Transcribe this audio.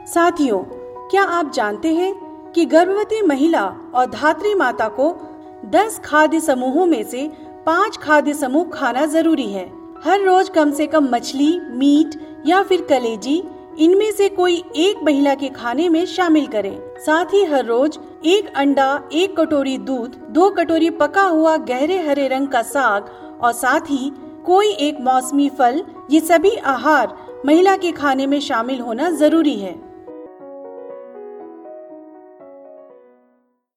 साथियों, क्या आप जानते हैं कि गर्भवती महिला और धात्री माता को 10 खाद्य समूहों में से 5 खाद्य समूह खाना जरूरी है। हर रोज कम से कम मछली, मीट या फिर कलेजी इनमें से कोई एक महिला के खाने में शामिल करें। साथ ही हर रोज 1 अंडा, 1 कटोरी दूध, 2 कटोरी पका हुआ गहरे हरे रंग का साग और साथ ही कोई एक मौसमी फल, ये सभी आहार महिला के खाने में शामिल होना जरूरी है।